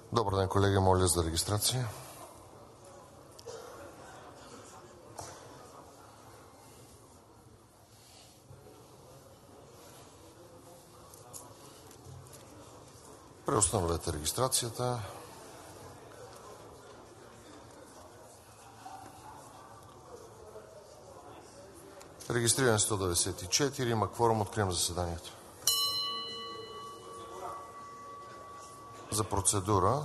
Добър ден, колеги. Моля за регистрация. Преустановете регистрацията. Регистриране 194. Има кворум. Откривам заседанието. За процедура.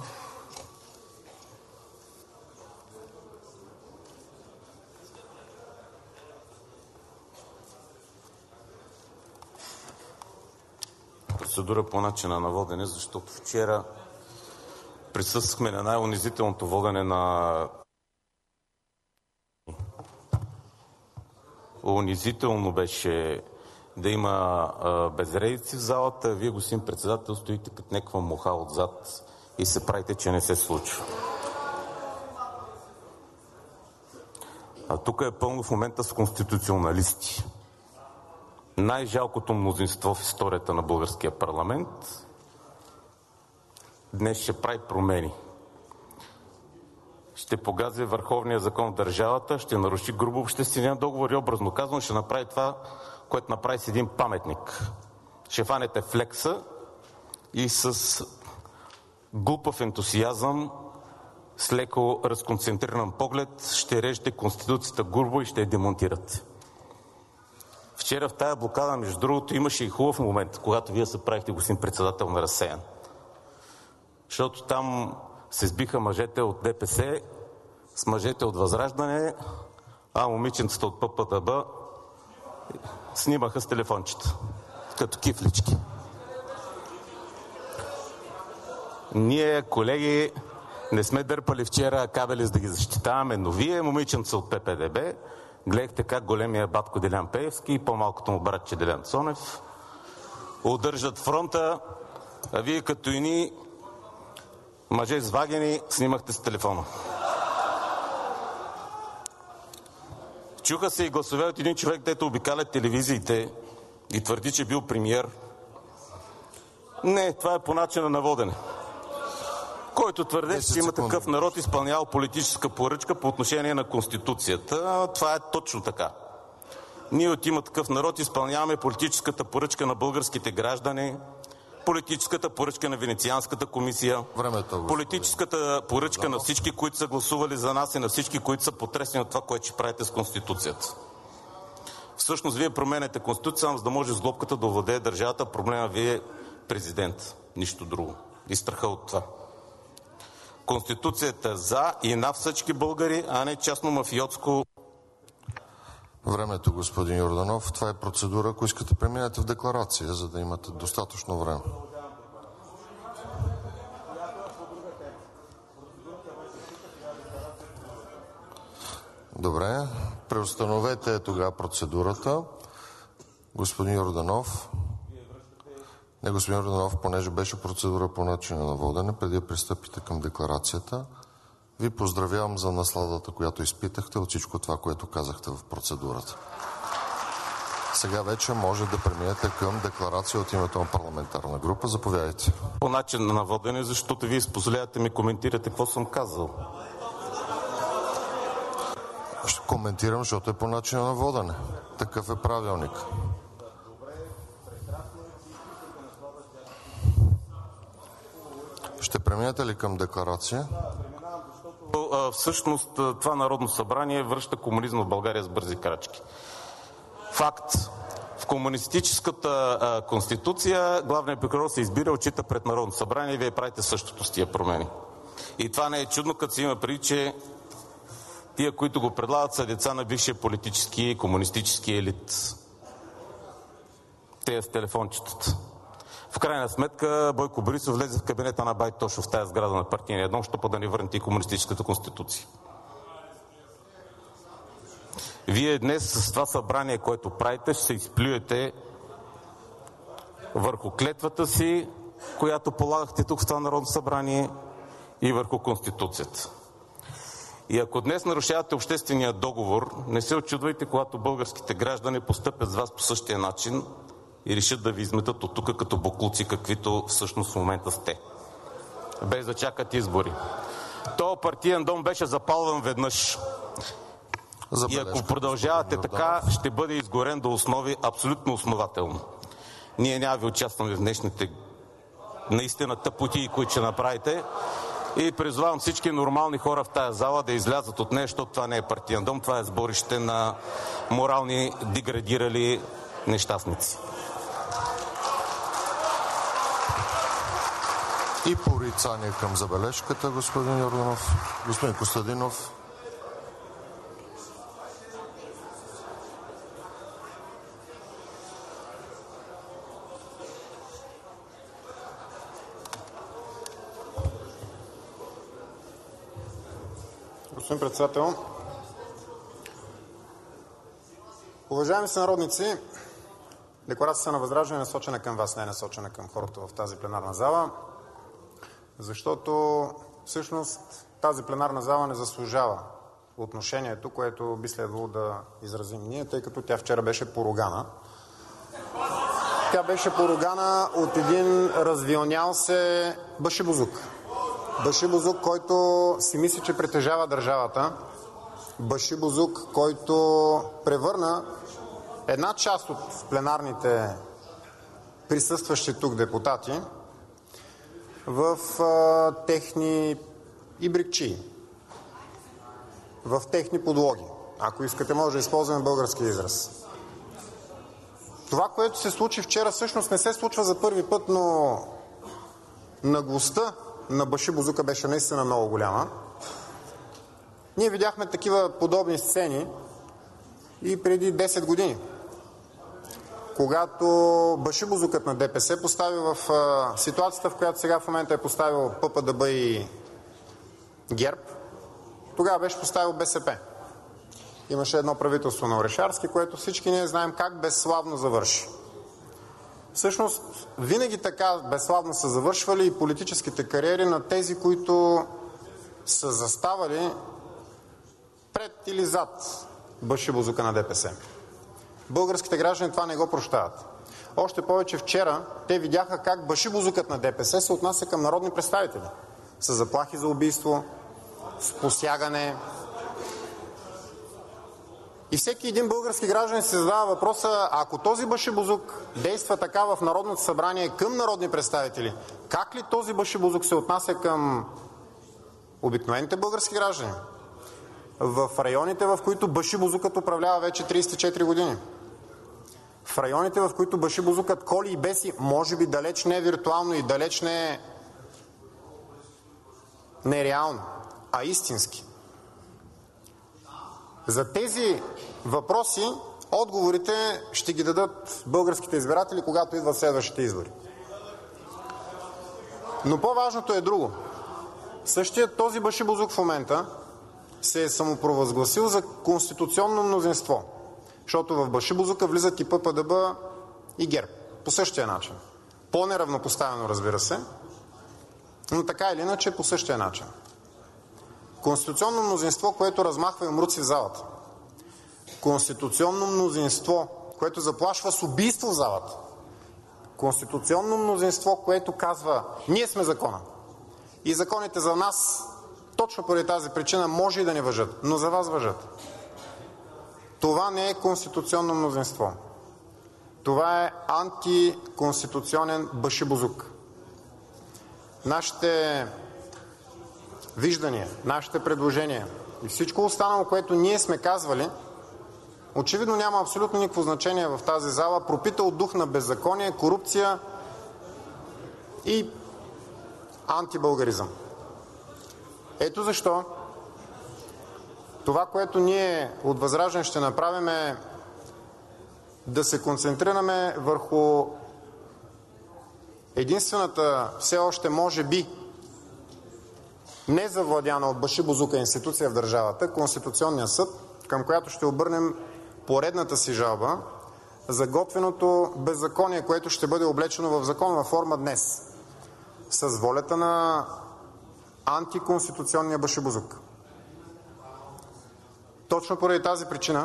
Процедура по начина на водене, защото вчера присъствахме на най-унизителното водене на... Унизително беше да има безредици в залата. Вие, господин председател, стоите като някаква муха отзад и се правите, че не се случва. А тук е пълно в момента с конституционалисти. Най-жалкото мнозинство в историята на българския парламент днес ще прави промени. Ще погази върховния закон в държавата, ще наруши грубо обществения договор и образно казано ще направи това, което направи с един паметник. Ще фанете флекса и с глупав ентусиазъм, с леко разконцентриран поглед ще режете Конституцията грубо и ще я демонтирате. Вчера в тая блокада, между другото, имаше и хубав момент, когато вие се правихте, господин председател, на разсеян. Защото там се сбиха мъжете от ДПС с мъжете от ВЪЗРАЖДАНЕ, а момиченцата от ППДБ снимаха с телефончета, като кифлички. Ние, колеги, не сме дърпали вчера кабели, за да ги защитаваме, но вие, момиченца от ППДБ, гледахте как големия батко Делян Пеевски и по-малкото му братче Делян Цонев удържат фронта, а вие като ини мъже с вагени снимахте с телефона. Чуха се и гласове от един човек, дето обикаля телевизиите и твърди, че бил премиер. Не, това е по начина на водене. Който твърдеше, че има такъв народ изпълнява политическа поръчка по отношение на Конституцията. Това е точно така. Ние от Има такъв народ изпълняваме политическата поръчка на българските граждани, политическата поръчка на Венецианската комисия, политическата поръчка на всички, които са гласували за нас и на всички, които са потресени от това, което ще правите с Конституцията. Всъщност вие променяте Конституцията, за да може с глобката да овладее държавата. Проблема ви е президент. Нищо друго. И страха от това. Конституцията за и на всички българи, а не частно мафиотско. Времето, господин Йорданов. Това е процедура. Ако искате, преминете в декларация, за да имате достатъчно време. Добре. Преустановете тогава процедурата. Господин Йорданов. Не, господин Йорданов, понеже беше процедура по начина на водене, преди да пристъпите към декларацията, ви поздравявам за насладата, която изпитахте от всичко това, което казахте в процедурата. Сега вече може да преминете към декларация от името на парламентарна група. Заповядайте. По начин на водене, защото вие позволявате ми коментирате какво съм казал. Ще коментирам, защото е по начина на водене. Такъв е правилник. Ще преминете ли към декларация? Всъщност това Народно събрание връща комунизма в България с бързи крачки. Факт. В комунистическата конституция главният прокурор се избира, отчита пред Народно събрание и вие правите същото с тия промени. И това не е чудно, като се има преди, че тия, които го предлагат, са деца на бившия политически и комунистически елит. Те с телефончетата. В крайна сметка Бойко Борисов влезе в кабинета на Бай Тошев в тази сграда на партийния дом, защото да ни върнете и комунистическата конституция. Вие днес с това събрание, което правите, ще се изплюете върху клетвата си, която полагахте тук в това Народно събрание, и върху Конституцията. И ако днес нарушавате обществения договор, не се очудвайте, когато българските граждани постъпят с вас по същия начин и решат да ви изметат от тук като боклуци, каквито всъщност в момента сте. без да чакат избори. Този партиен дом беше запалван веднъж. И ако продължавате така, ще бъде изгорен до основи абсолютно основателно. Ние няма ви участваме в днешните наистина тъпотии, които ще направите. И призовавам всички нормални хора в тая зала да излязат от нея, защото това не е партиен дом, това е сборище на морални деградирали нещастници. И порицание към забележката, господин Йорданов. Господин Костадинов. Господин председател, уважаеми сънародници, декларацията на ВЪЗРАЖДАНЕ е насочена към вас, не е насочена към хората в тази пленарна зала, защото всъщност тази пленарна зала не заслужава отношението, което би следвало да изразим ние, тъй като тя вчера беше поругана. Тя беше поругана от един развилнял се башибозук. Башибозук, който си мисли, че притежава държавата. Башибозук, който превърна една част от пленарните присъстващи тук депутати в техни ибрикчии, в техни подлоги. Ако искате, може да използваме български израз. Това, което се случи вчера, всъщност не се случва за първи път, но наглостта на башибозука беше наистина много голяма. Ние видяхме такива подобни сцени и преди 10 години, когато башибозукът на ДПС постави в ситуацията, в която сега в момента е поставил ППДБ и ГЕРБ, тогава беше поставил БСП. Имаше едно правителство на Орешарски, което всички ние знаем как безславно завърши. Всъщност, винаги така безславно са завършвали и политическите кариери на тези, които са заставали пред или зад башибозука на ДПС. Българските граждани това не го прощават. Още повече вчера те видяха как башибозукът на ДПС се отнася към народни представители. С заплахи за убийство, с посягане. И всеки един български гражданин се задава въпроса, ако този башибозук действа така в Народното събрание към народни представители, как ли този башибозук се отнася към обикновените български граждани? В районите, в които башибозукът управлява вече 34 години. В районите, в които башибозукът коли и беси, може би далеч не е виртуално и далеч не е нереално, а истински. За тези въпроси отговорите ще ги дадат българските избиратели, когато идват следващите избори. Но по-важното е друго. Същият този башибозук в момента се е самопровъзгласил за конституционно мнозинство, защото в башибозука влизат и ППДБ и ГЕРБ. По същия начин. По-неравнопоставено, разбира се, но така или иначе по същия начин. Конституционно мнозинство, което размахва юмруци в залата. Конституционно мнозинство, което заплашва с убийство в залата. Конституционно мнозинство, което казва, ние сме закона. И законите за нас, точно поради тази причина, може и да не важат, но за вас важат. Това не е конституционно мнозинство. Това е антиконституционен башибозук. Нашите виждания, нашите предложения и всичко останало, което ние сме казвали, очевидно няма абсолютно никакво значение в тази зала, пропита от дух на беззаконие, корупция и антибългаризъм. Ето защо това, което ние от ВЪЗРАЖДАНЕ ще направим, е да се концентрираме върху единствената все още може би незавладяна от башибозука институция в държавата, Конституционния съд, към която ще обърнем поредната си жалба за готвеното беззаконие, което ще бъде облечено в законова форма днес, с волята на антиконституционния башибозук. Точно поради тази причина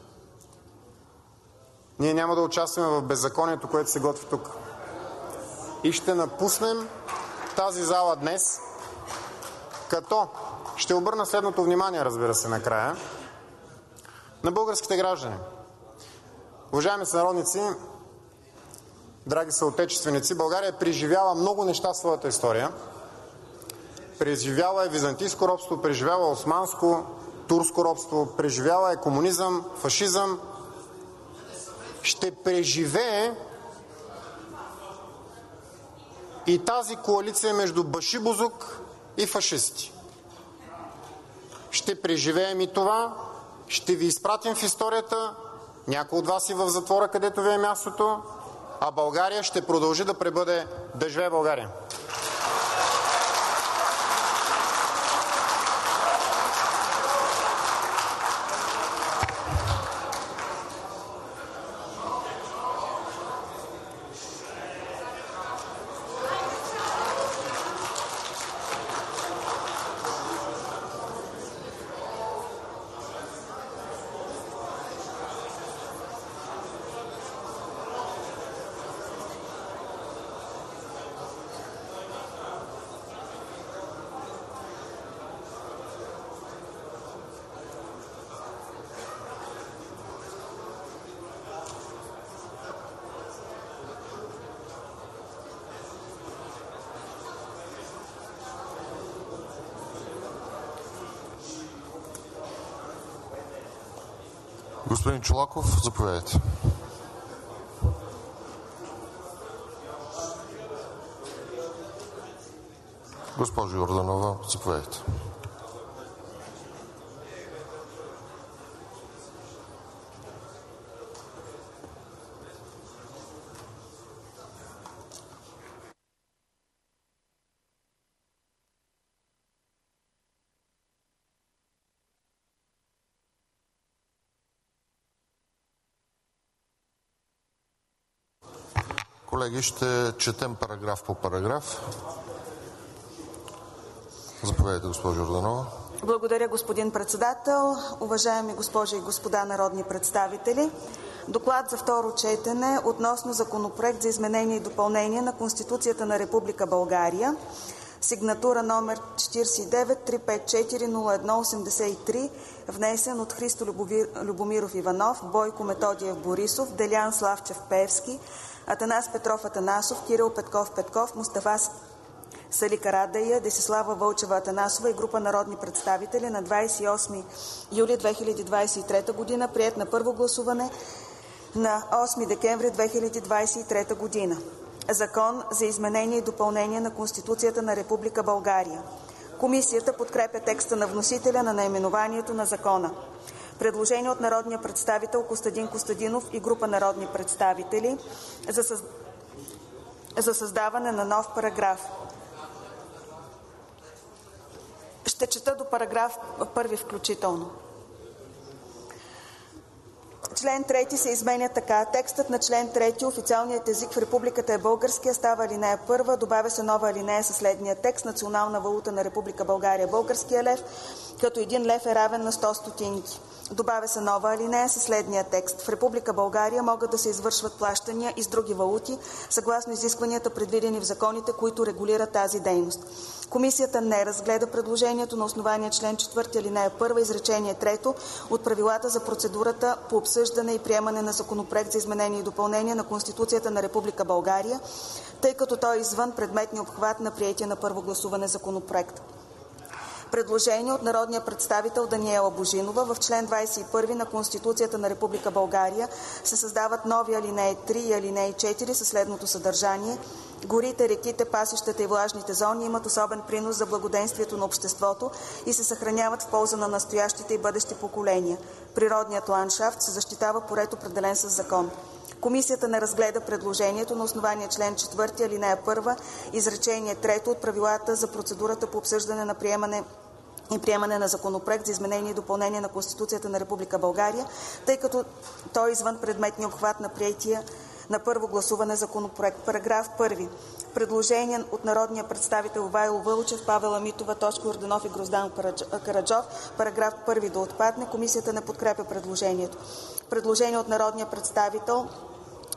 ние няма да участваме в беззаконието, което се готви тук. И ще напуснем в тази зала днес, като ще обърна следното внимание, разбира се, накрая, на българските граждани. Уважаеми сънародници, драги съотечественици, България е преживяла много неща в своята история. Преживяла е византийско робство, преживяла османско, турско робство, преживяла е комунизъм, фашизъм. Ще преживее и тази коалиция между башибозук и фашисти. Ще преживеем и това, ще ви изпратим в историята, някой от вас и в затвора, където ви е мястото, а България ще продължи да пребъде. Да живее България! Господин Чолаков, заповядайте. Госпожо Йорданова, заповядайте. Колеги, ще четем параграф по параграф. Заповядайте, госпожо Йорданова. Благодаря, господин председател. Уважаеми госпожи и господа народни представители, доклад за второ четене относно Законопроект за изменение и допълнение на Конституцията на Република България, сигнатура номер 49-354-01-83, внесен от Христо Любомиров Иванов, Бойко Методиев Борисов, Делян Славчев Пеевски, Атанас Петров Атанасов, Кирил Петков Петков, Мустафа Сали Карадайъ, Десислава Вълчева Атанасова и група народни представители на 28 юли 2023 г., приет на първо гласуване на 8 декември 2023 г. Закон за изменение и допълнение на Конституцията на Република България. Комисията подкрепя текста на вносителя на наименованието на закона. Предложение от народния представител Костадин Костадинов и група народни представители за създаване на нов параграф. Ще чета до параграф 1 включително. Член 3 се изменя така. Текстът на член 3, официалният език в Републиката е българския, става алинея 1, добавя се нова алинея със следния текст: национална валута на Република България е българския лев, като 1 лев е равен на 100 стотинки. Добавя се нова алинея със следния текст: в Република България могат да се извършват плащания и с други валути, съгласно изискванията, предвидени в законите, които регулират тази дейност. Комисията не разгледа предложението на основание член 4, алинея 1, изречение 3 от правилата за процедурата по обсъждане и приемане на Законопроект за изменение и допълнение на Конституцията на Република България, тъй като той е извън предметния обхват на приетия на първо гласуване законопроект. Предложение от народния представител Даниела Божинова: в член 21 на Конституцията на Република България се създават нови алинеи 3 и алинеи 4 със следното съдържание: горите, реките, пасищата и влажните зони имат особен принос за благоденствието на обществото и се съхраняват в полза на настоящите и бъдещи поколения. Природният ландшафт се защитава по ред, определен със закон. Комисията не разгледа предложението на основание член 4, алинея 1, изречение 3 от правилата за процедурата по обсъждане на приемане на Законопроект за изменение и допълнение на Конституцията на Република България, тъй като той е извън предметния обхват на приетия на първо гласуване законопроект. Параграф 1. Предложение от народния представител Вайло Вълчев, Павел Амитова, Тошко Йорданов и Гроздан Караджов. Параграф 1 да отпадне. Комисията не подкрепя предложението. Предложение от народния представител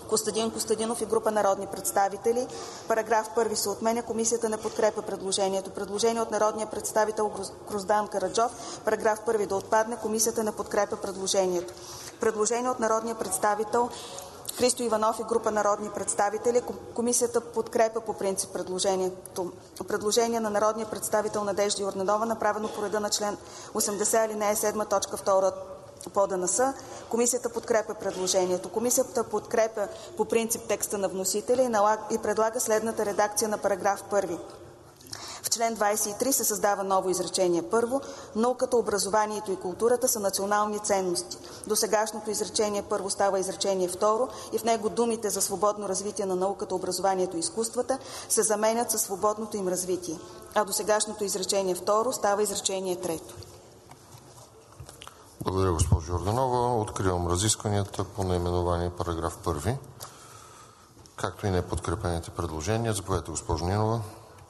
Костадин Костадинов и група народни представители. Параграф 1 се отменя. Комисията не подкрепя предложението. Предложение от народния представител Гроздан Караджов. Параграф 1 да отпадне. Комисията не подкрепя предложението. Предложение от народния представител Христо Иванов и група народни представители. Комисията подкрепя по принцип предложението. Предложение на народния представител Надежда Йорданова, направено по реда на член 80 алинея 7 точка 2 по ДНС. Комисията подкрепя предложението. Комисията подкрепя по принцип текста на вносителя и предлага следната редакция на параграф 1. В член 23 се създава ново изречение първо. Науката, образованието и културата са национални ценности. Досегашното изречение първо става изречение второ и в него думите за свободно развитие на науката, образованието и изкуствата се заменят със свободното им развитие. А досегашното изречение второ става изречение трето. Благодаря, госпожо Йорданова. Откривам разискванията по наименование параграф 1, както и неподкрепените предложения. Заповядайте, госпожо Нинова.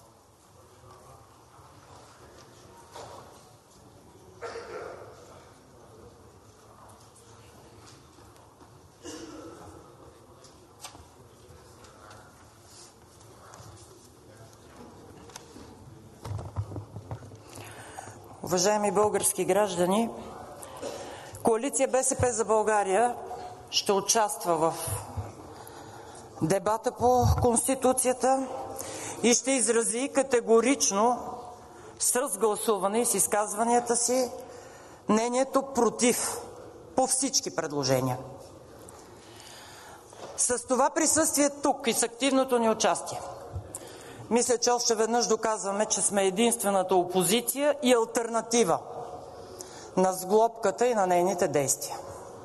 Уважаеми български граждани, Коалиция БСП за България ще участва в дебата по Конституцията и ще изрази категорично с гласуване и с изказванията си мнението против по всички предложения. С това присъствие тук и с активното ни участие, мисля, че още веднъж доказваме, че сме единствената опозиция и алтернатива на сглобката и на нейните действия.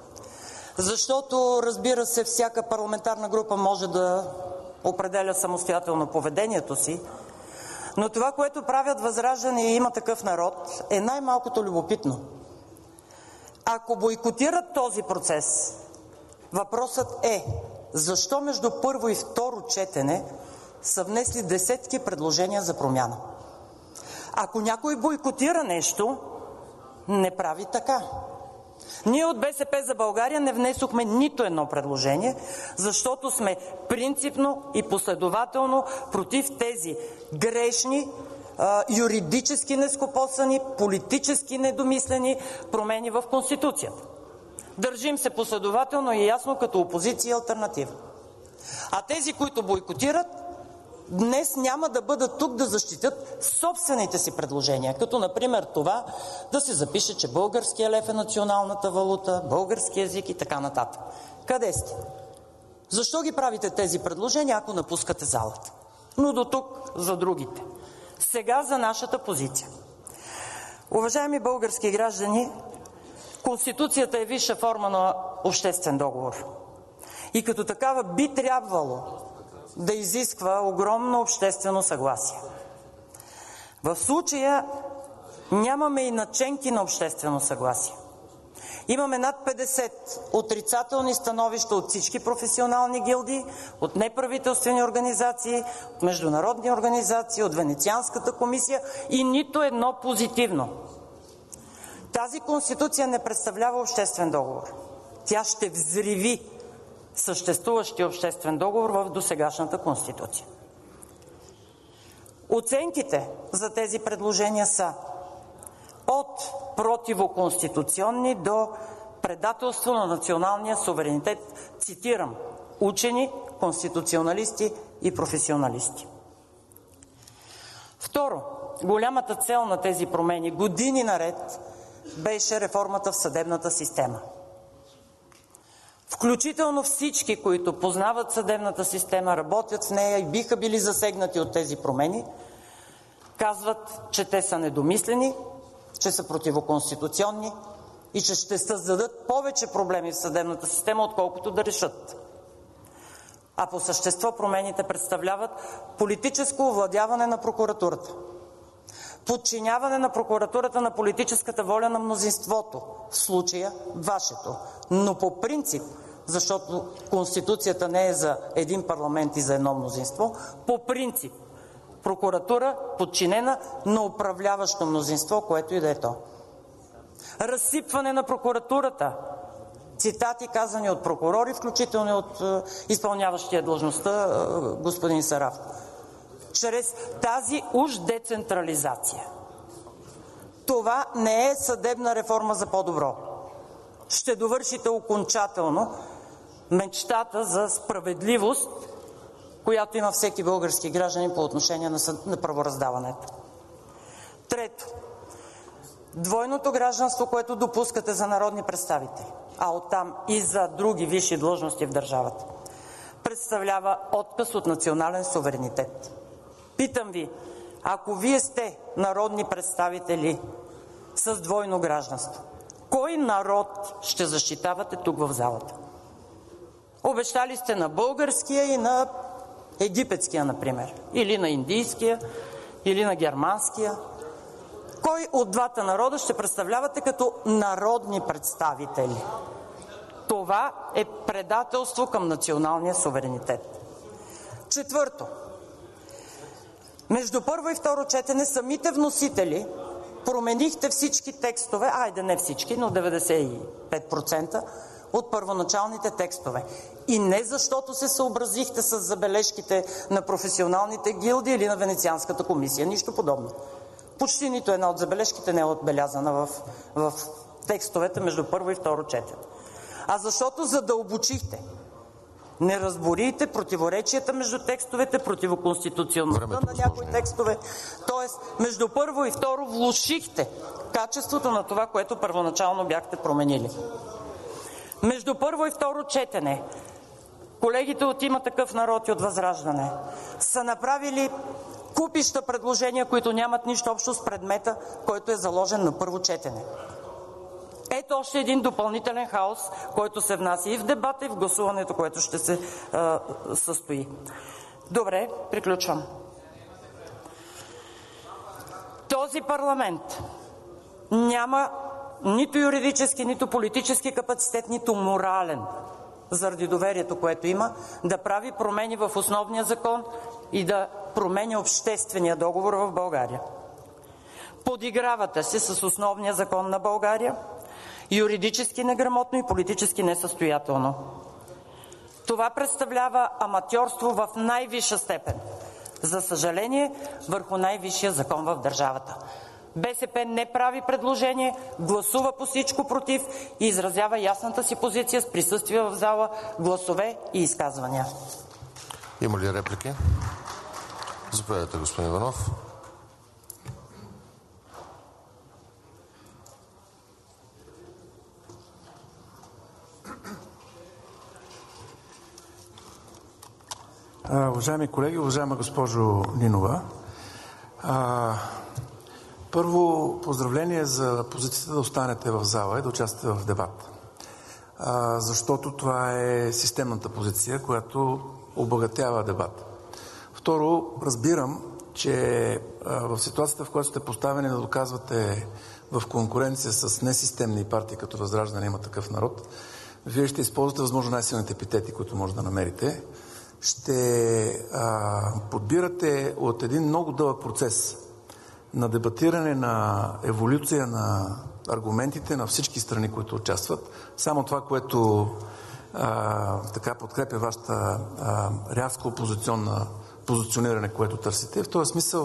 Защото, разбира се, всяка парламентарна група може да определя самостоятелно поведението си, но това, което правят ВЪЗРАЖДАНЕ и Има такъв народ, е най-малкото любопитно. Ако бойкотират този процес, въпросът е защо между първо и второ четене са внесли десетки предложения за промяна. Ако някой бойкотира нещо, не прави така. Ние от БСП за България не внесохме нито едно предложение, защото сме принципно и последователно против тези грешни, юридически нескопосани, политически недомислени промени в Конституцията. Държим се последователно и ясно като опозиция и алтернатива. А тези, които бойкотират, днес няма да бъдат тук да защитят собствените си предложения, като например това да се запише, че българския лев е националната валута, български език и така нататък. Къде сте? Защо ги правите тези предложения, ако напускате залата? Но до тук за другите. Сега за нашата позиция. Уважаеми български граждани, Конституцията е висша форма на обществен договор. И като такава би трябвало да изисква огромно обществено съгласие. В случая нямаме и наченки на обществено съгласие. Имаме над 50 отрицателни становища от всички професионални гилдии, от неправителствени организации, от международни организации, от Венецианската комисия и нито едно позитивно. Тази Конституция не представлява обществен договор. Тя ще взриви съществуващия обществен договор в досегашната Конституция. Оценките за тези предложения са от противоконституционни до предателство на националния суверенитет, цитирам, учени, конституционалисти и професионалисти. Второ, голямата цел на тези промени години наред беше реформата в съдебната система. Включително всички, които познават съдебната система, работят в нея и биха били засегнати от тези промени, казват, че те са недомислени, че са противоконституционни и че ще създадат повече проблеми в съдебната система, отколкото да решат. А по същество промените представляват политическо овладяване на прокуратурата, подчиняване на прокуратурата на политическата воля на мнозинството, в случая вашето, но по принцип, защото Конституцията не е за един парламент и за едно мнозинство, по принцип прокуратура подчинена на управляващо мнозинство, което и да е то. Разсипване на прокуратурата Цитати, казани от прокурори, включително и от изпълняващия длъжността господин Сарафов. Чрез тази уж децентрализация. Това не е съдебна реформа за по-добро. Ще довършите окончателно мечтата за справедливост, която има всеки български гражданин по отношение на правораздаването. Трето, двойното гражданство, което допускате за народни представители, а оттам и за други висши длъжности в държавата, представлява отказ от национален суверенитет. Питам ви, ако вие сте народни представители с двойно гражданство, кой народ ще защитавате тук в залата? Обещали сте на българския и на египетския, например, или на индийския, или на германския. Кой от двата народа ще представлявате като народни представители? Това е предателство към националния суверенитет. Четвърто, между първо и второ четене самите вносители променихте всички текстове, айде не всички, но 95% от първоначалните текстове. И не защото се съобразихте с забележките на професионалните гилдии или на Венецианската комисия. Нищо подобно. Почти нито една от забележките не е отбелязана в текстовете между първо и второ четене. А защото задълбочихте, неразборийте противоречията между текстовете, противоконституционността на някои текстове. Тоест, между първо и второ влошихте качеството на това, което първоначално бяхте променили. Между първо и второ четене колегите от Има такъв народ и от Възраждане са направили купища предложения, които нямат нищо общо с предмета, който е заложен на първо четене. Ето още един допълнителен хаос, който се внася и в дебата, и в гласуването, което ще се състои. Добре, приключвам. Този парламент няма нито юридически, нито политически капацитет, нито морален, заради доверието, което има, да прави промени в основния закон и да променя обществения договор в България. Подигравате се с основния закон на България, юридически неграмотно и политически несъстоятелно. Това представлява аматьорство в най-висша степен. За съжаление, върху най-висшия закон в държавата. БСП не прави предложение, гласува по всичко против и изразява ясната си позиция с присъствие в зала, гласове и изказвания. Има ли реплики? Заповядайте, господин Иванов. Уважаеми колеги, уважаема госпожо Нинова, първо поздравление за позицията да останете в зала и да участвате в дебат. Защото това е системната позиция, която обогатява дебат. Второ, разбирам, че в ситуацията, в която сте поставени да доказвате в конкуренция с несистемни партии, като Възраждане, Има такъв народ, вие ще използвате възможно най-силните епитети, които може да намерите. Ще подбирате от един много дълъг процес на дебатиране, на еволюция на аргументите на всички страни, които участват. Само това, което така подкрепя вашата рязко опозиционна позициониране, което търсите. В този смисъл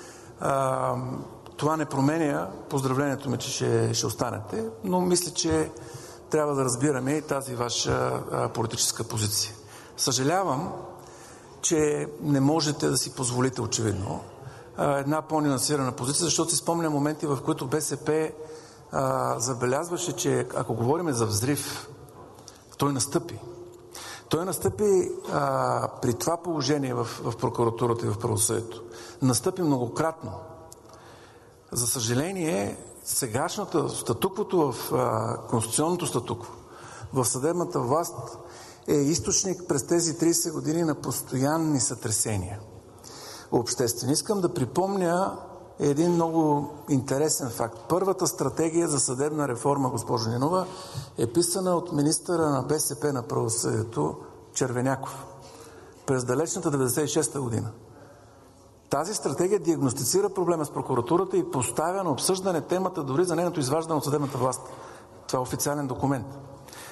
това не променя поздравлението ми, че ще останете, но мисля, че трябва да разбираме и тази ваша политическа позиция. Съжалявам, че не можете да си позволите очевидно една по-нюансирана позиция, защото си спомням моменти, в които БСП забелязваше, че ако говорим за взрив, той настъпи. Той настъпи при това положение в прокуратурата и в правосъдието. Настъпи многократно. За съжаление, сегашната статуквото в конституционното статукво, в съдебната власт е източник през тези 30 години на постоянни сътресения обществени. Искам да припомня един много интересен факт. Първата стратегия за съдебна реформа, госпожо Нинова, е писана от министъра на БСП на правосъдието Червеняков през далечната 96-та година. Тази стратегия диагностицира проблема с прокуратурата и поставя на обсъждане темата дори за нейното изваждане от съдебната власт. Това е официален документ.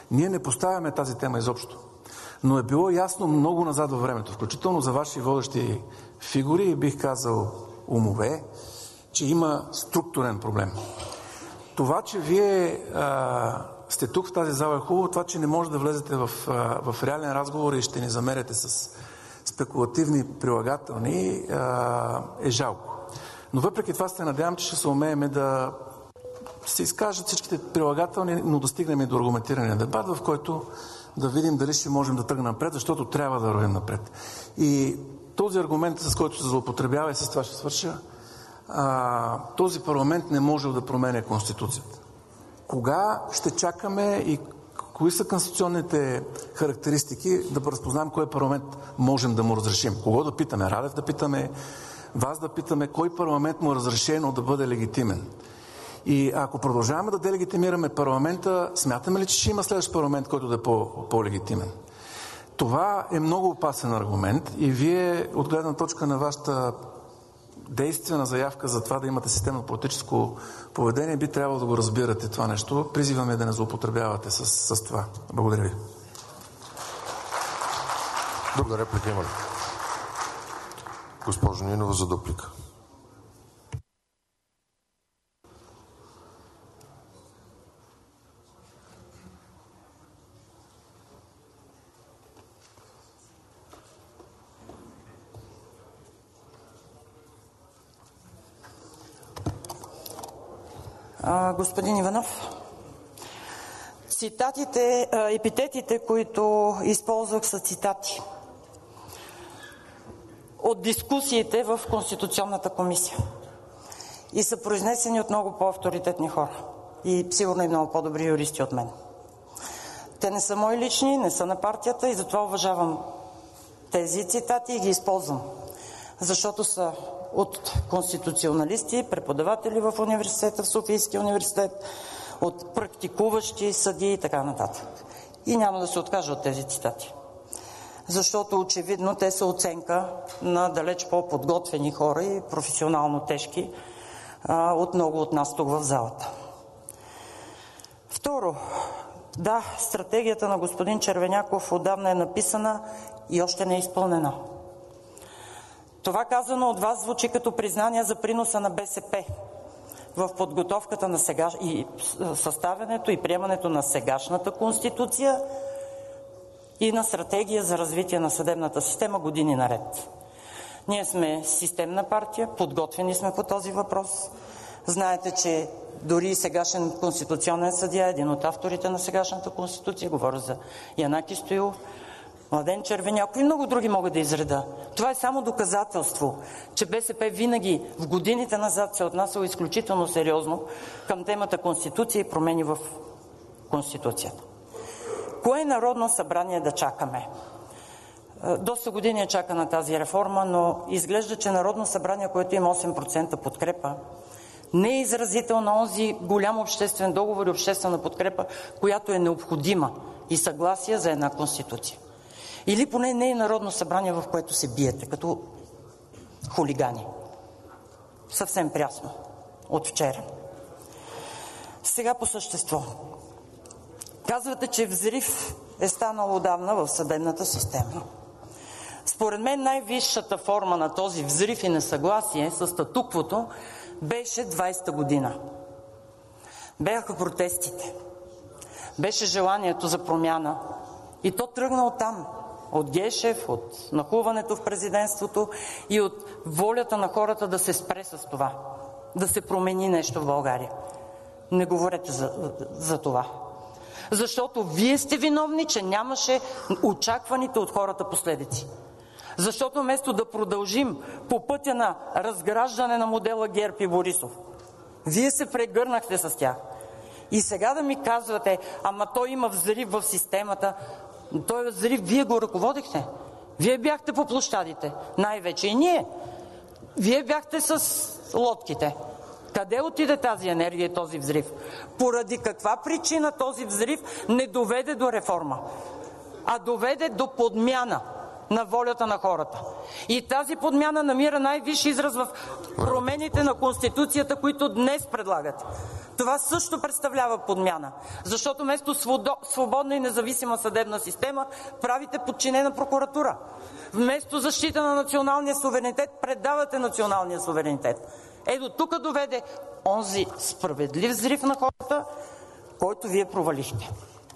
Ние не поставяме тази тема изобщо. Но е било ясно много назад във времето, включително за ваши водещи фигури и бих казал умове, че има структурен проблем. Това, че вие сте тук в тази зала е хубаво, това, че не може да влезете в реален разговор и ще ни замеряте с спекулативни прилагателни, е жалко. Но въпреки това се надявам, че ще се умеем да се изкажат всичките прилагателни, но да стигнем и до аргументирания дебат, в който да видим дали ще можем да тръгнем напред, защото трябва да вървим напред. И този аргумент, с който се злоупотребява, и с това ще свърша, този парламент не може да променя Конституцията. Кога ще чакаме и кои са конституционните характеристики да разпознаем кой парламент можем да му разрешим? Кого да питаме? Радев да питаме? Вас да питаме? Кой парламент му е разрешено да бъде легитимен? И ако продължаваме да делегитимираме парламента, смятаме ли, че ще има следващ парламент, който да е по-легитимен? Това е много опасен аргумент и вие, от гледна точка на вашата действена заявка за това да имате системно политическо поведение, би трябвало да го разбирате това нещо. Призиваме да не злоупотребявате с това. Благодаря ви. Друга реплика има ли? Госпожо Нинова за дуплика. Господин Иванов, епитетите, които използвах, са цитати от дискусиите в Конституционната комисия и са произнесени от много по-авторитетни хора и сигурно и много по-добри юристи от мен. Те не са мои лични, не са на партията и затова уважавам тези цитати и ги използвам, защото са от конституционалисти, преподаватели в университета, в Софийския университет, от практикуващи съдии и така нататък. И няма да се откажа от тези цитати. Защото очевидно те са оценка на далеч по-подготвени хора и професионално тежки от много от нас тук в залата. Второ, да, стратегията на господин Червеняков отдавна е написана и още не е изпълнена. Това казано от вас звучи като признание за приноса на БСП в подготовката на и съставянето и приемането на сегашната Конституция и на стратегия за развитие на съдебната система години наред. Ние сме системна партия, подготвени сме по този въпрос. Знаете, че дори и сегашен конституционен съдия, един от авторите на сегашната Конституция, говоря за Янаки Стоилов, Младен Червеняков и много други могат да изреда. Това е само доказателство, че БСП винаги в годините назад се отнасяло изключително сериозно към темата Конституция и промени в Конституцията. Кое Народно събрание да чакаме? Доста години чака на тази реформа, но изглежда, че Народно събрание, което има 8% подкрепа, не е изразител на онзи голям обществен договор и обществена подкрепа, която е необходима и съгласие за една Конституция. Или поне не е Народно събрание, в което се биете, като хулигани. Съвсем прясно. От вчера. Сега по същество. Казвате, че взрив е станал отдавна в съдебната система. Според мен най-висшата форма на този взрив и несъгласие с статуквото беше 20-та година. Бяха протестите. Беше желанието за промяна. И то тръгна оттам. От Гешев, от нахлуването в президентството и от волята на хората да се спре с това. Да се промени нещо в България. Не говорете за това. Защото вие сте виновни, че нямаше очакваните от хората последици. Защото вместо да продължим по пътя на разграждане на модела ГЕРБ и Борисов, вие се прегърнахте с тях. И сега да ми казвате, ама той има взрив в системата. Той взрив, вие го ръководихте. Вие бяхте по площадите. Най-вече и ние. Вие бяхте с лодките. Къде отиде тази енергия и този взрив? Поради каква причина този взрив не доведе до реформа, а доведе до подмяна на волята на хората. И тази подмяна намира най-висши израз в промените на Конституцията, които днес предлагате. Това също представлява подмяна, защото вместо свободна и независима съдебна система правите подчинена прокуратура. Вместо защита на националния суверенитет предавате националния суверенитет. До тук доведе онзи справедлив взрив на хората, който вие провалихте.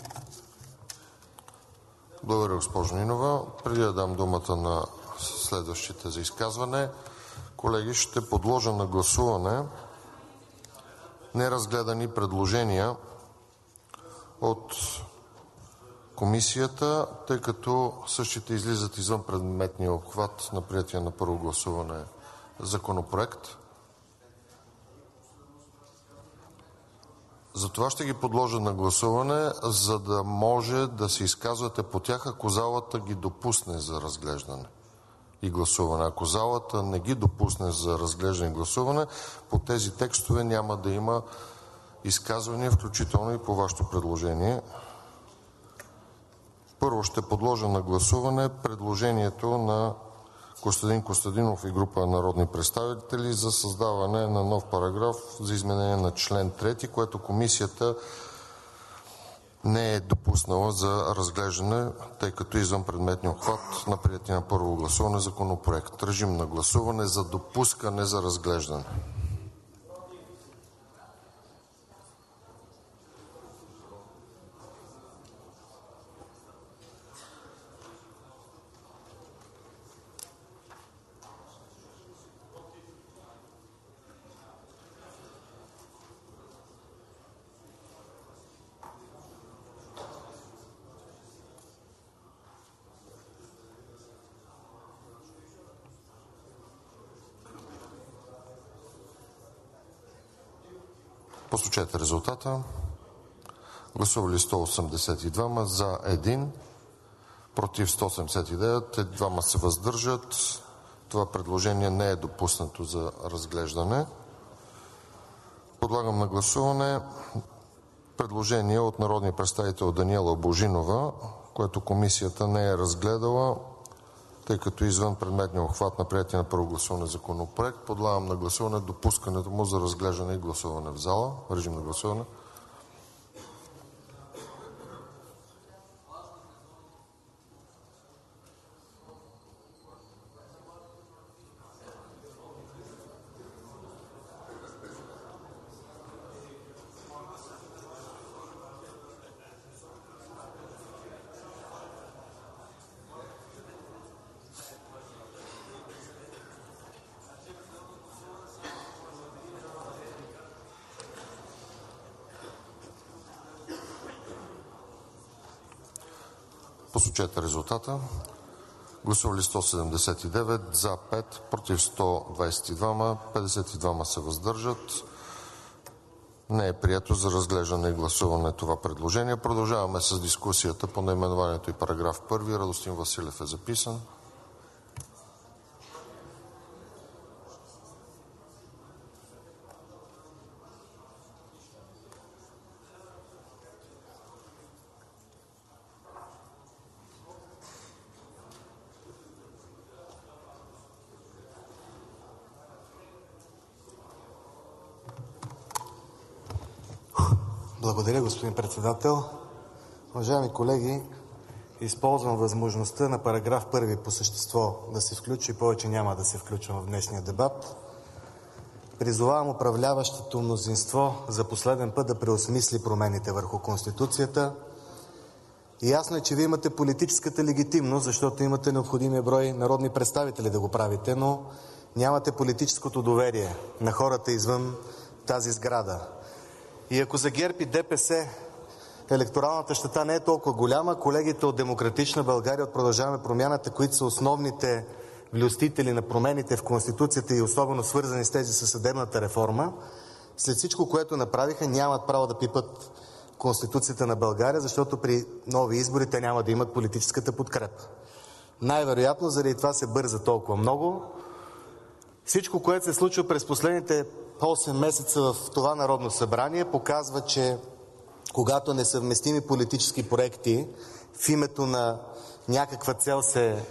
Благодаря, госпожо Нинова. Преди да дам думата на следващите за изказване, колеги, ще подложа на гласуване неразгледани предложения от комисията, тъй като същите излизат извън предметния обхват на приетия на първо гласуване законопроект. Затова ще ги подложа на гласуване, за да може да се изказвате по тях, ако залата ги допусне за разглеждане и гласуване. Ако залата не ги допусне за разглеждане и гласуване, по тези текстове няма да има изказвания, включително и по вашето предложение. Първо ще подложа на гласуване предложението на Костадин Костадинов и група народни представители за създаване на нов параграф за изменение на член 3, което комисията не е допуснала за разглеждане, тъй като е извън предметния обхват на приетия на първо гласуване законопроект. Режим на гласуване за допускане за разглеждане. Посочете резултата. Гласували 182, за 1, против 179, 2 се въздържат. Това предложение не е допуснато за разглеждане. Подлагам на гласуване предложение от народния представител Даниела Божинова, което комисията не е разгледала, тъй като извън предметния обхват на приетия на първо гласуване законопроект. Подлагам на гласуване допускането му за разглеждане и гласуване в зала. Режим на гласуване. Посочете резултата. Гласували 179, за 5, против 122, 52 се въздържат. Не е прието за разглеждане и гласуване това предложение. Продължаваме с дискусията по наименованието и параграф 1. Радостин Василев е записан. Благодаря, господин Председател. Уважаеми колеги, използвам възможността на параграф 1 по същество да се включи, повече няма да се включвам в днешния дебат. Призовавам управляващото мнозинство за последен път да преосмисли промените върху Конституцията. И ясно е, че вие имате политическата легитимност, защото имате необходимия брой народни представители да го правите, но нямате политическото доверие на хората извън тази сграда. И ако за ГЕРБ и ДПС електоралната щета не е толкова голяма, колегите от Демократична България, от Продължаваме Промяната, които са основните влюстители на промените в Конституцията и особено свързани с тези със съдебната реформа, след всичко, което направиха, нямат право да пипат Конституцията на България, защото при нови избори те няма да имат политическата подкрепа. Най-вероятно заради това се бърза толкова много. Всичко, което се случва през последните 8 месеца в това Народно събрание, показва, че когато несъвместими политически проекти в името на някаква цел се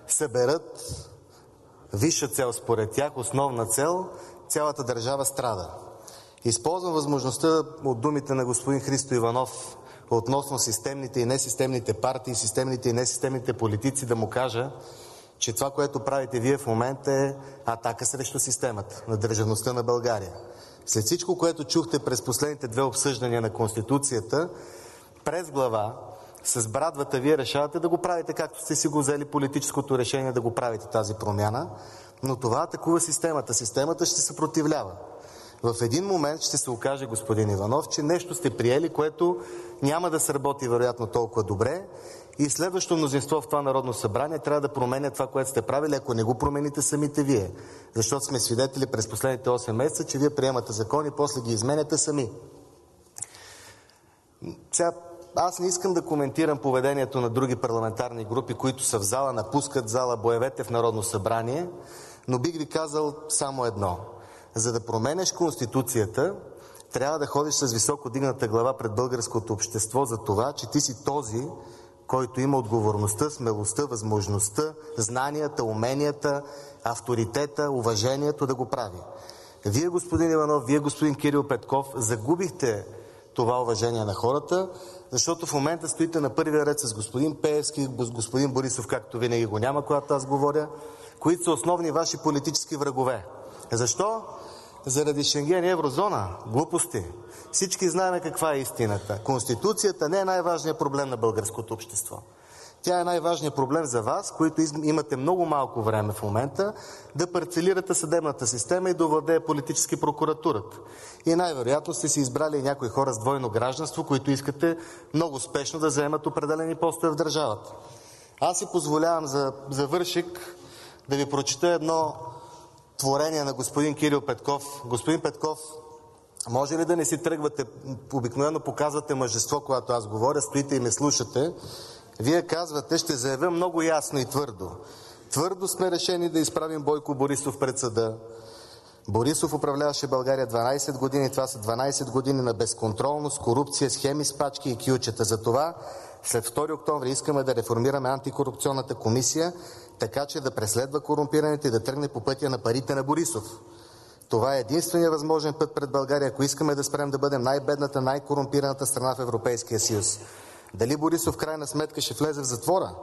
съберат висша цел според тях, основна цел, цялата държава страда. Използвам възможността от думите на господин Христо Иванов относно системните и несистемните партии, системните и несистемните политици да му кажа, че това, което правите вие в момента е атака срещу системата на държавността на България. След всичко, което чухте през последните две обсъждания на Конституцията, през глава, с брадвата вие решавате да го правите, както сте си го взели политическото решение да го правите тази промяна, но това атакува системата. Системата ще се съпротивлява. В един момент ще се окаже, господин Иванов, че нещо сте приели, което няма да сработи вероятно толкова добре и следващото мнозинство в това Народно събрание трябва да променя това, което сте правили, ако не го промените самите вие. Защото сме свидетели през последните 8 месеца, че вие приемате закони и после ги изменяте сами. Сега, аз не искам да коментирам поведението на други парламентарни групи, които са в зала, напускат зала, боевете в Народно събрание, но бих ви казал само едно. За да променеш Конституцията, трябва да ходиш с високо дигната глава пред българското общество за това, че ти си този, който има отговорността, смелостта, възможността, знанията, уменията, авторитета, уважението да го прави. Вие, господин Иванов, вие, господин Кирил Петков, загубихте това уважение на хората, защото в момента стоите на първия ред с господин Пеевски, с господин Борисов, както винаги го няма, когато аз говоря, които са основни ваши политически врагове. Защо? Заради Шенген и еврозона. Глупости. Всички знаем каква е истината. Конституцията не е най-важният проблем на българското общество. Тя е най-важният проблем за вас, които имате много малко време в момента да парцелирате съдебната система и да овладее политически прокуратурата. И най-вероятно сте си избрали някои хора с двойно гражданство, които искате много спешно да заемат определени постове в държавата. Аз си позволявам за завършик да ви прочета едно творение на господин Кирил Петков. Господин Петков, може ли да не си тръгвате? Обикновено показвате мъжество, когато аз говоря, стоите и ме слушате. Вие казвате, ще заявя много ясно и твърдо. Твърдо сме решени да изправим Бойко Борисов пред съда. Борисов управляваше България 12 години. Това са 12 години на безконтролност, корупция, схеми с пачки и кюлчета. Затова след 2 октомври искаме да реформираме антикорупционната комисия, така че да преследва корумпираните и да тръгне по пътя на парите на Борисов. Това е единствения възможен път пред България, ако искаме да спрем да бъдем най-бедната, най-корумпираната страна в Европейския съюз. Дали Борисов в крайна сметка ще влезе в затвора?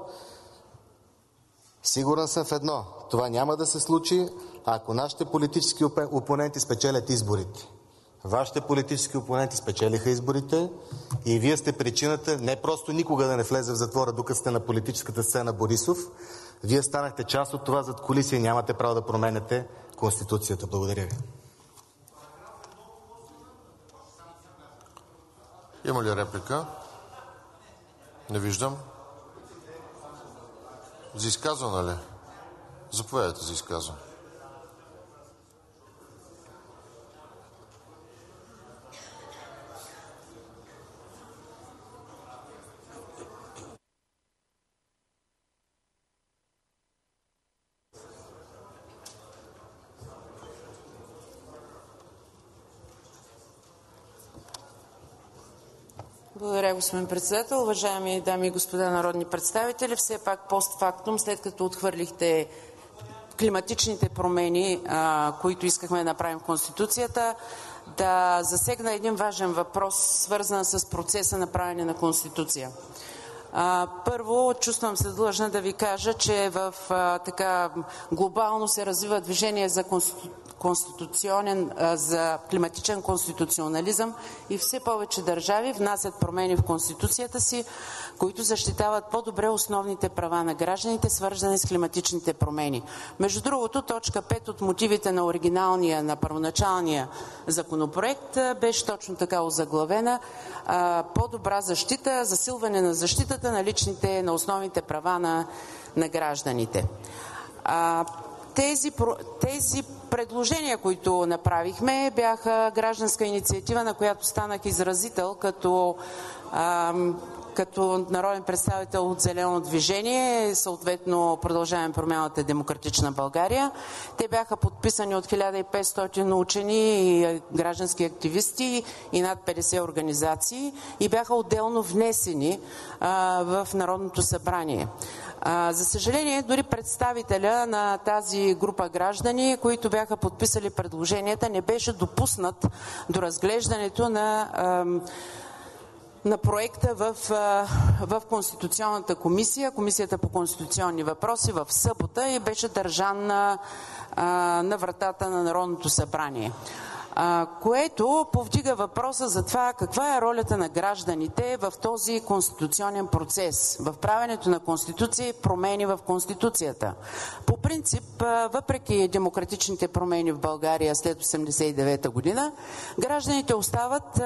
Сигурен съм в едно. Това няма да се случи, ако нашите политически опоненти спечелят изборите. Вашите политически опоненти спечелиха изборите и вие сте причината не просто никога да не влезе в затвора, докато сте на политическата сцена Борисов. Вие станахте част от това задкулисие и нямате право да променяте Конституцията. Благодаря ви. Има ли реплика? Не виждам. За изказване ли? Заповядайте за изказване. Благодаря, господин председател. Уважаеми дами и господа народни представители, все пак постфактум, след като отхвърлихте климатичните промени, които искахме да направим в Конституцията, да засегна един важен въпрос, свързан с процеса на правене на Конституция. Първо, чувствам се длъжна да ви кажа, че в така глобално се развива движение за за климатичен конституционализъм и все повече държави внасят промени в Конституцията си, които защитават по-добре основните права на гражданите, свързани с климатичните промени. Между другото, точка 5 от мотивите на оригиналния, на първоначалния законопроект беше точно така озаглавена: по-добра защита, засилване на защитата на личните, на основните права на гражданите. Тези предложения, които направихме, бяха гражданска инициатива, на която станах изразител като народен представител от Зелено движение, съответно Продължаваме промяната, Демократична България. Те бяха подписани от 1500 учени и граждански активисти и над 50 организации и бяха отделно внесени в Народното събрание. За съжаление, дори представителя на тази група граждани, които бяха подписали предложенията, не беше допуснат до разглеждането на проекта в Конституционната комисия, Комисията по конституционни въпроси в събота, и беше държан на вратата на Народното събрание. Което повдига въпроса за това каква е ролята на гражданите в този конституционен процес, в правенето на Конституция и промени в Конституцията. По принцип, въпреки демократичните промени в България след 1989 година, гражданите остават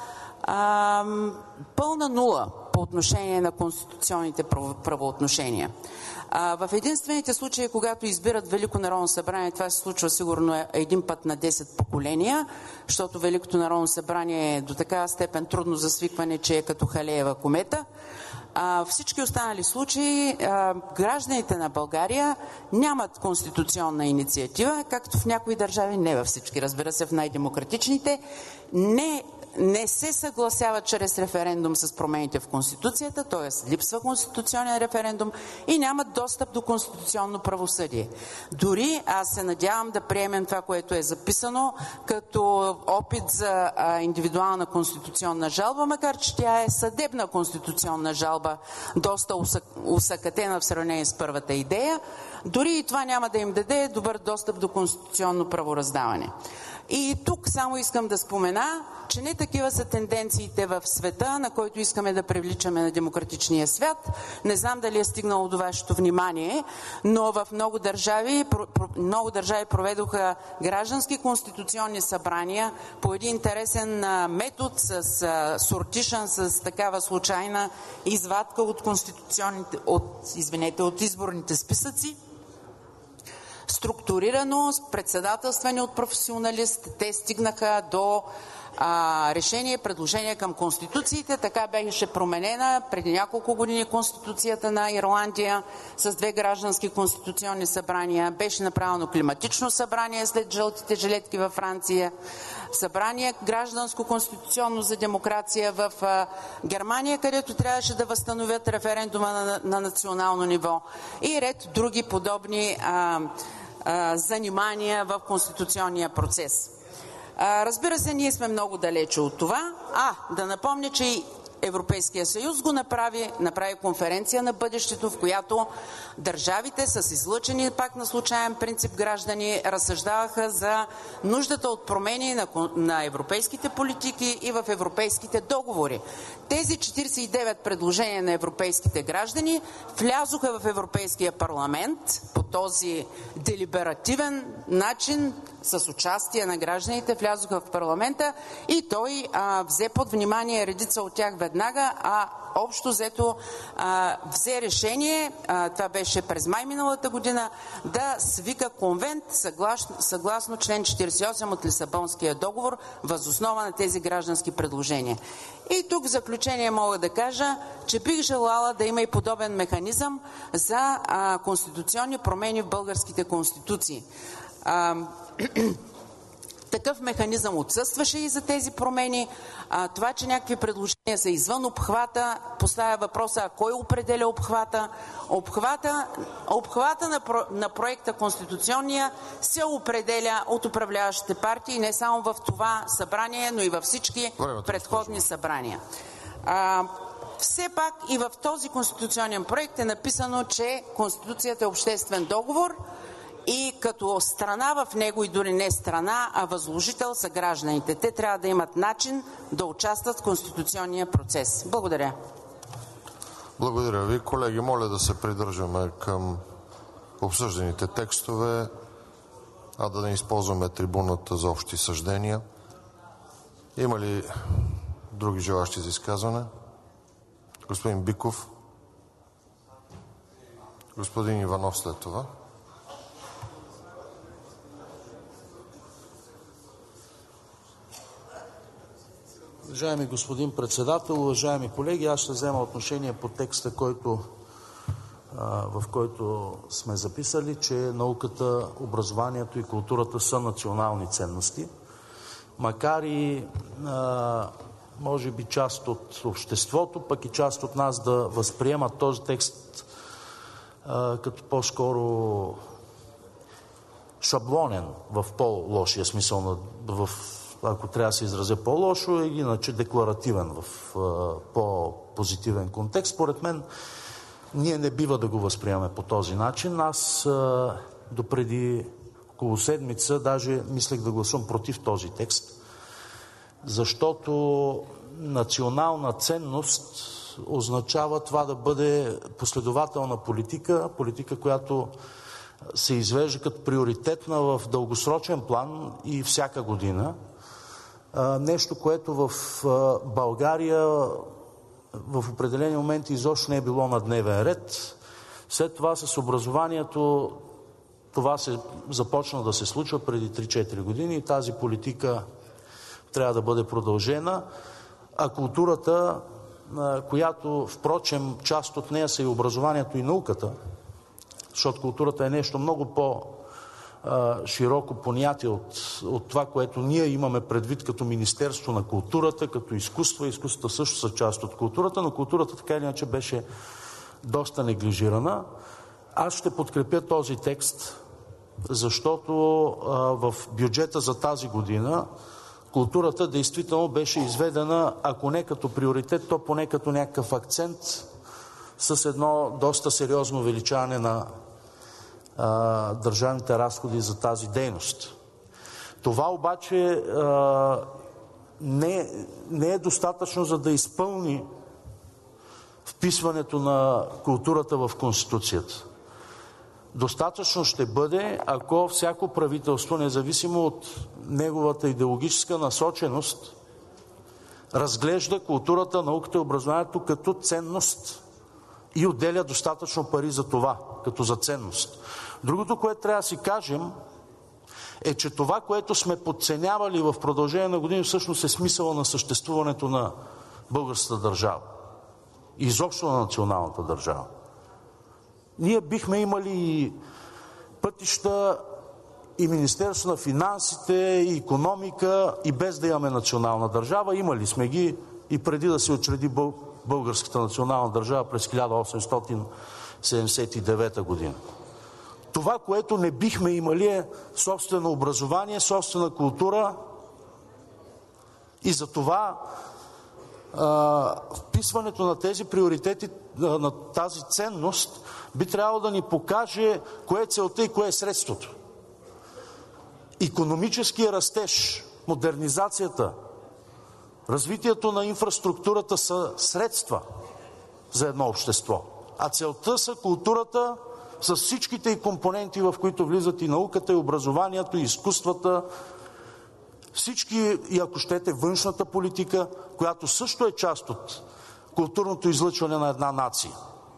пълна нула по отношение на конституционните правоотношения. В единствените случаи, когато избират Велико народно събрание, това се случва сигурно един път на 10 поколения, защото Великото народно събрание е до такава степен трудно за свикване, че е като халеева комета. Всички останали случаи гражданите на България нямат конституционна инициатива, както в някои държави, не във всички, разбира се, в най-демократичните, не се съгласяват чрез референдум с промените в Конституцията, т.е. липсва конституционен референдум и нямат достъп до конституционно правосъдие. Дори аз се надявам да приемем това, което е записано като опит за индивидуална конституционна жалба, макар че тя е съдебна конституционна жалба, доста усъкатена в сравнение с първата идея. Дори и това няма да им даде добър достъп до конституционно правораздаване. И тук само искам да спомена, че не такива са тенденциите в света, на който искаме да привличаме на демократичния свят. Не знам дали е стигнало до вашето внимание, но в много държави проведоха граждански конституционни събрания по един интересен метод с сортишън, с такава случайна извадка от изборните списъци. Структурирано, председателствани от професионалист, те стигнаха до решение, предложение към конституциите. Така беше променена преди няколко години конституцията на Ирландия с 2 граждански конституционни събрания. Беше направено климатично събрание след жълтите жилетки във Франция. Събрание гражданско конституционно за демокрация в Германия, където трябваше да възстановят референдума на национално ниво. И ред други подобни занимания в конституционния процес. Разбира се, ние сме много далече от това. Да напомня, че и Европейския съюз го направи конференция на бъдещето, в която държавите с излъчени пак на случайен принцип граждани разсъждаваха за нуждата от промени на европейските политики и в европейските договори. Тези 49 предложения на европейските граждани влязоха в Европейския парламент по този делиберативен начин, с участие на гражданите, влязоха в парламента и той взе под внимание редица от тях веднага, общо взето взе решение, това беше през май миналата година, да свика конвент съгласно член 48 от Лисабонския договор въз основа на тези граждански предложения. И тук в заключение мога да кажа, че бих желала да има и подобен механизъм за конституционни промени в българските конституции. Такъв механизъм отсъстваше и за тези промени. Това, че някакви предложения са извън обхвата, поставя въпроса кой определя обхвата. Обхвата на проекта конституционния се определя от управляващите партии не само в това събрание, но и във всички предходни събрания. Все пак и в този конституционен проект е написано, че Конституцията е обществен договор и като страна в него, и дори не страна, а възложител са гражданите. Те трябва да имат начин да участват в конституционния процес. Благодаря. Благодаря ви. Колеги, моля да се придържаме към обсъжданите текстове, да не използваме трибуната за общи съждения. Има ли други желащи за изказване? Господин Биков. Господин Иванов след това. Уважаеми господин председател, уважаеми колеги, аз ще взема отношение по текста, в който сме записали, че науката, образованието и културата са национални ценности. Макар и може би част от обществото, пък и част от нас да възприемат този текст като по-скоро шаблонен в по-лошия смисъл, ако трябва да се изразя по-лошо, и иначе декларативен в по-позитивен контекст. Според мен ние не бива да го възприемаме по този начин. Аз допреди около седмица даже мислех да гласувам против този текст, защото национална ценност означава това да бъде последователна политика, която се извежда като приоритетна в дългосрочен план и всяка година. Нещо, което в България в определени моменти изобщо не е било на дневен ред. След това с образованието това се започна да се случва преди 3-4 години и тази политика трябва да бъде продължена. А културата, която впрочем част от нея са и образованието и науката, защото културата е нещо много по-широко понятие от това, което ние имаме предвид като Министерство на културата, като изкуство. Изкуствата също са част от културата, но културата така или иначе беше доста неглижирана. Аз ще подкрепя този текст, защото в бюджета за тази година културата действително беше изведена, ако не като приоритет, то поне като някакъв акцент с едно доста сериозно увеличаване на държавните разходи за тази дейност. Това обаче не е достатъчно, за да изпълни вписването на културата в Конституцията. Достатъчно ще бъде, ако всяко правителство, независимо от неговата идеологическа насоченост, разглежда културата, науката и образованието като ценност и отделя достатъчно пари за това, като за ценност. Другото, което трябва да си кажем, е, че това, което сме подценявали в продължение на години, всъщност е смисъла на съществуването на българската държава. Изобщо на националната държава. Ние бихме имали и пътища, и Министерство на финансите, и икономика, и без да имаме национална държава. Имали сме ги и преди да се учреди българската национална държава през 1879 година. Това, което не бихме имали, е собствено образование, собствена култура и за това вписването на тези приоритети, на тази ценност, би трябвало да ни покаже кое е целта и кое е средството. Икономическия растеж, модернизацията, развитието на инфраструктурата са средства за едно общество, а целта са културата с всичките и компоненти, в които влизат и науката, и образованието, и изкуствата, всички, и ако щете, външната политика, която също е част от културното излъчване на една нация.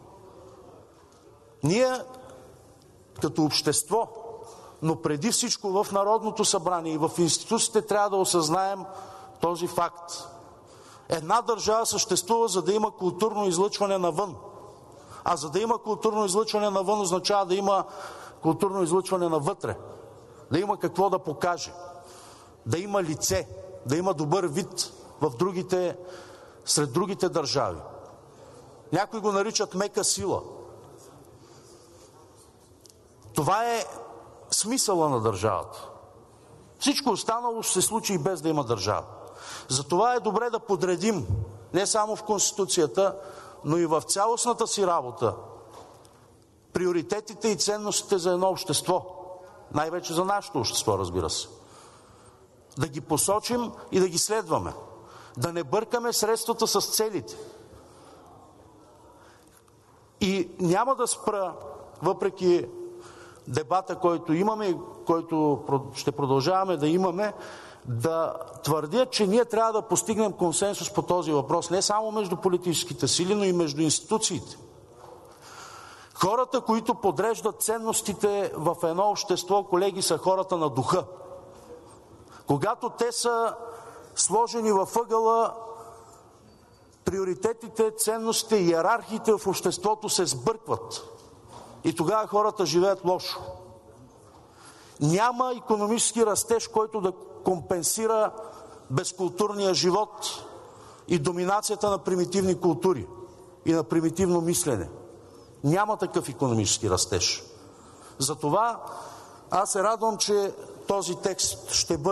Ние като общество, но преди всичко в Народното събрание и в институциите трябва да осъзнаем този факт. Една държава съществува, за да има културно излъчване навън. А за да има културно излъчване навън, означава да има културно излъчване навътре. Да има какво да покаже. Да има лице. Да има добър вид сред другите държави. Някои го наричат мека сила. Това е смисъла на държавата. Всичко останало ще се случи и без да има държава. Затова е добре да подредим не само в Конституцията, но и в цялостната си работа приоритетите и ценностите за едно общество. Най-вече за нашето общество, разбира се. Да ги посочим и да ги следваме. Да не бъркаме средствата с целите. И няма да спра, въпреки дебата, който имаме и който ще продължаваме да имаме, да твърдя, че ние трябва да постигнем консенсус по този въпрос не само между политическите сили, но и между институциите. Хората, които подреждат ценностите в едно общество, колеги, са хората на духа. Когато те са сложени във ъгъла, приоритетите, ценностите, иерархиите в обществото се сбъркват. И тогава хората живеят лошо. Няма икономически растеж, който да компенсира безкултурния живот и доминацията на примитивни култури и на примитивно мислене. Няма такъв икономически растеж. Затова аз се радвам, че този текст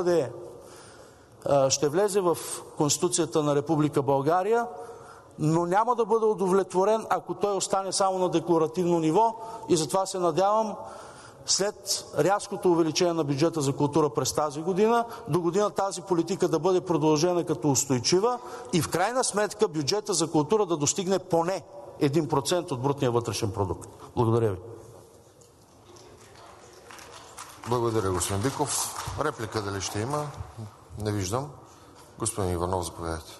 ще влезе в Конституцията на Република България, но няма да бъда удовлетворен, ако той остане само на декларативно ниво, и затова се надявам след рязкото увеличение на бюджета за култура през тази година, до година тази политика да бъде продължена като устойчива и в крайна сметка бюджета за култура да достигне поне 1% от брутния вътрешен продукт. Благодаря ви. Благодаря, господин Биков. Реплика дали ще има? Не виждам. Господин Иванов, заповядайте.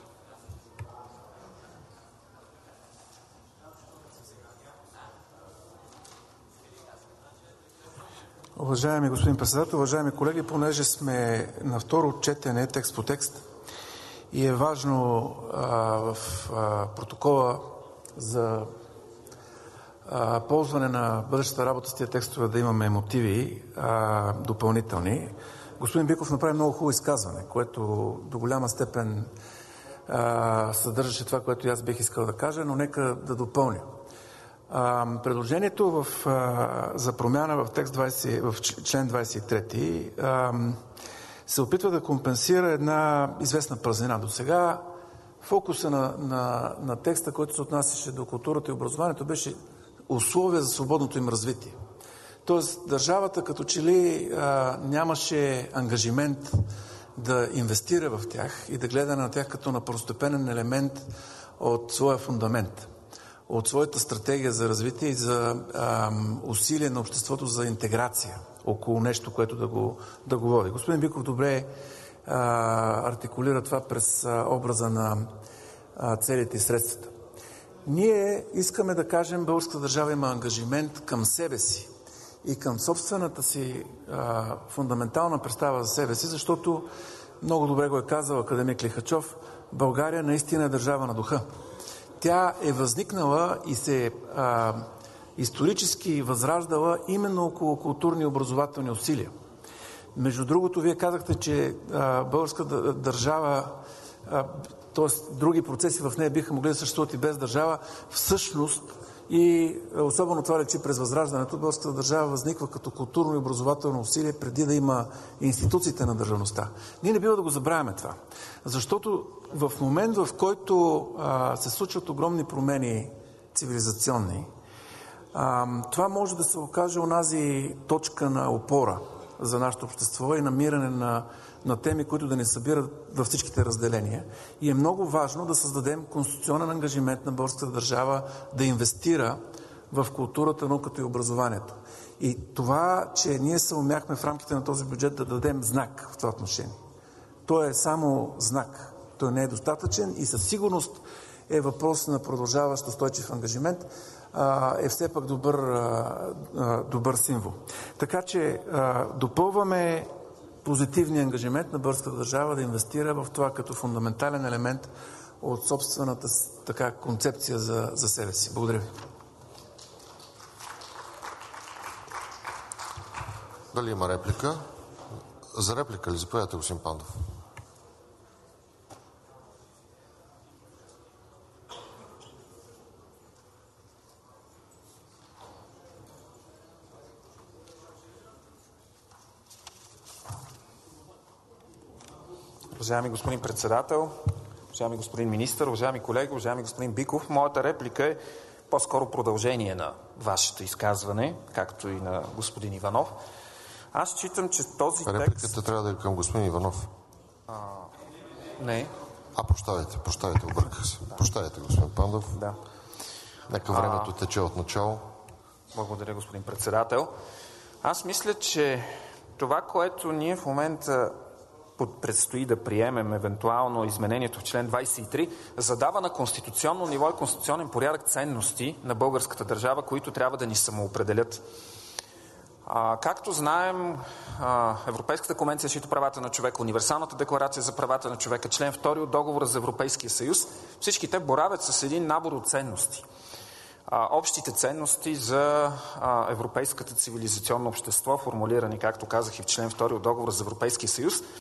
Уважаеми господин председател, уважаеми колеги, понеже сме на второ четене текст по текст и е важно в протокола за ползване на бъдещата работа с тия текстове да имаме мотиви допълнителни. Господин Биков направи много хубаво изказване, което до голяма степен съдържаше това, което аз бих искал да кажа, но нека да допълня. Предложението за промяна в текст 20, в член 23 се опитва да компенсира една известна празнина. До сега фокуса на текста, който се отнасяше до културата и образованието, беше условия за свободното им развитие. Тоест държавата като че ли нямаше ангажимент да инвестира в тях и да гледа на тях като на първостепенен елемент от своя фундамент, от своята стратегия за развитие и за усилие на обществото за интеграция около нещо, което да го води. Господин Биков добре артикулира това през образа на целите и средствата. Ние искаме да кажем, българската държава има ангажимент към себе си и към собствената си фундаментална представа за себе си, защото много добре го е казал академик Лихачов, България наистина е държава на духа. Тя е възникнала и се исторически възраждала именно около културни и образователни усилия. Между другото, вие казахте, че българската държава, т.е. други процеси в нея биха могли да съществуват и без държава. Всъщност, и особено това лечи през Възраждането, българската държава възниква като културно и образователно усилие преди да има институциите на държавността. Ние не бива да го забравяме това. Защото в момент, в който се случват огромни промени цивилизационни, това може да се окаже онази точка на опора за нашето общество и намиране на теми, които да ни събират във всичките разделения. И е много важно да създадем конституционен ангажимент на българската държава да инвестира в културата, науката и образованието. И това, че ние се умяхме в рамките на този бюджет да дадем знак в това отношение. То е само знак. Той не е достатъчен и със сигурност е въпрос на продължаващ устойчив ангажимент, е все пак добър символ. Така че допълваме позитивния ангажимент на българската държава да инвестира в това като фундаментален елемент от собствената концепция за себе си. Благодаря ви. Дали има реплика? За реплика ли? Заповядайте, господин Пандов. Уважаеми господин председател, уважаеми господин министър, уважаеми колеги, уважаеми господин Биков, моята реплика е по-скоро продължение на вашето изказване, както и на господин Иванов. Аз считам, че този текст... Репликата трябва да е към господин Иванов. Не. Прощавайте, обърках се. Прощавайте, господин Пандов. Да. Нека времето тече от начало. Благодаря, господин председател. Аз мисля, че това, което ние в момента предстои да приемем, евентуално изменението в член 23, задава на конституционно ниво и конституционен порядък ценности на българската държава, които трябва да ни самоопределят. Както знаем, Европейската конвенция за защита правата на човека, Универсалната декларация за правата на човека, член 2 от Договора за Европейския съюз, всички те боравят с един набор от ценности. Общите ценности за европейската цивилизационно общество, формулирани, както казах, и в член 2 от Договора за Европейския съюз,